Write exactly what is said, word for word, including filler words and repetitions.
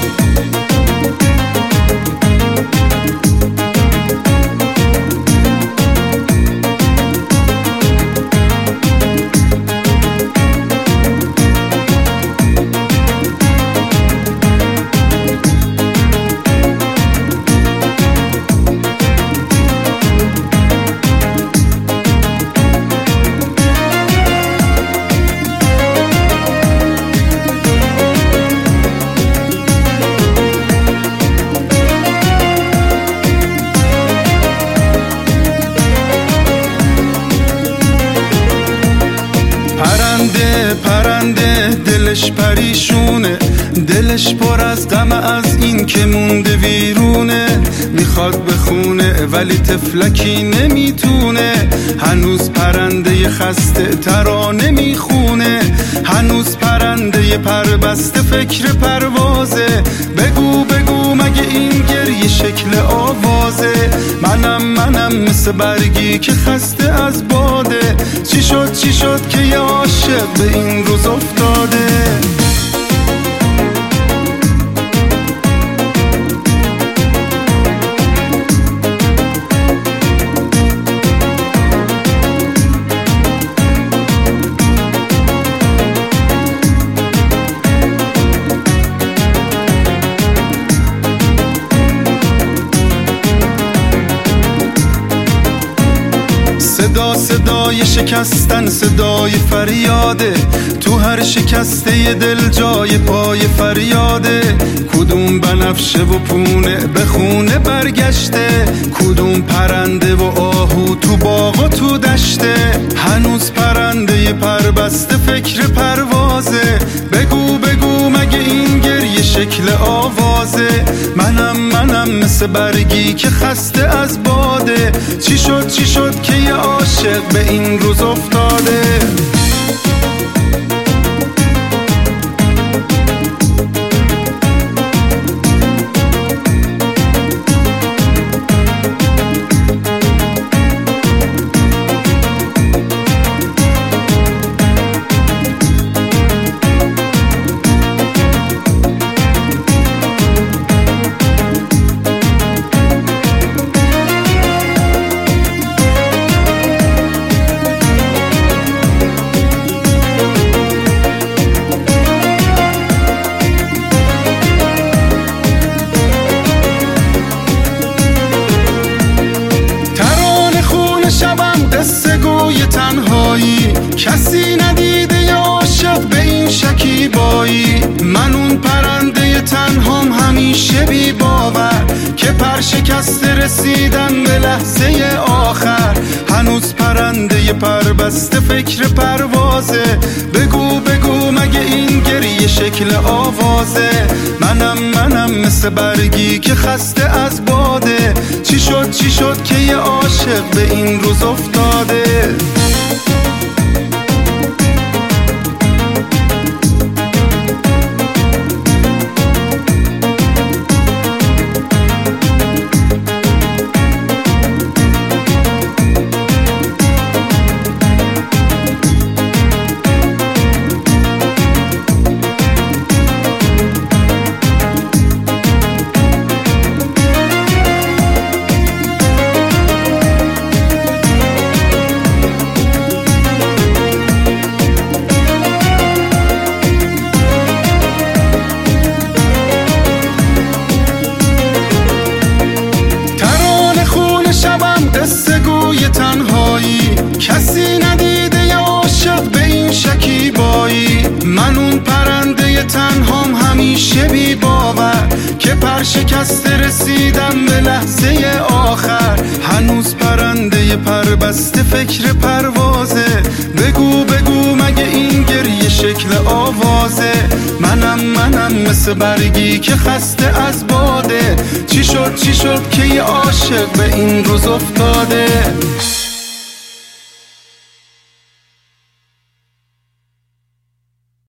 پرنده پرنده دلش پریشونه، دلش پر از غم از این که مونده ویرونه. میخواد بخونه ولی تفلکی نمیتونه، هنوز پرنده خسته ترانه میخونه. هنوز پرنده پربسته فکر پروازه، بگو بگو مگه این گریه شکل آوازه. منم منم مثل برگی که خسته از باده، چی شد چی شد که یه عاشق به این روز افتاده. صدا صدای شکستن، صدای فریاده، تو هر شکسته دل جای پای فریاده. کدوم بنفشه و پونه به خونه برگشته، کدوم پرنده و آهو تو باغ و تو دشته. هنوز پرنده پربسته فکر پروازه، بگو بگو مگه این گریه شکل آوازه. منم منم مثل برگی که خسته از باده، چی شد چی شد که یه عاشق به این روز افتاده. قصه گوی تنهایی، کسی ندیده یا عاشق به این شکیبایی. من اون پرنده تنهام همیشه بی باور، که پر شکسته رسیدم به لحظه آخر. هنوز پرنده پربسته فکر پروازه، بگو بگو مگه این گریه شکل آوازه. منم منم مثل برگی که خسته از باده، چی شد چی شد که یه عاشق به این روز افتاده. قصه گوی تنهایی، کسی ندیده یا عاشق به این شکیبایی. من اون پرنده تنهام همیشه بی باور، که پر شکسته رسیدم به لحظه آخر. هنوز پرنده پربسته فکر پروازه، بگو بگو مگه این گریه شکل آوازه. منم منم مثل برگی که خسته از باده، چی شد چی شد که یه عاشق به این روز افتاده.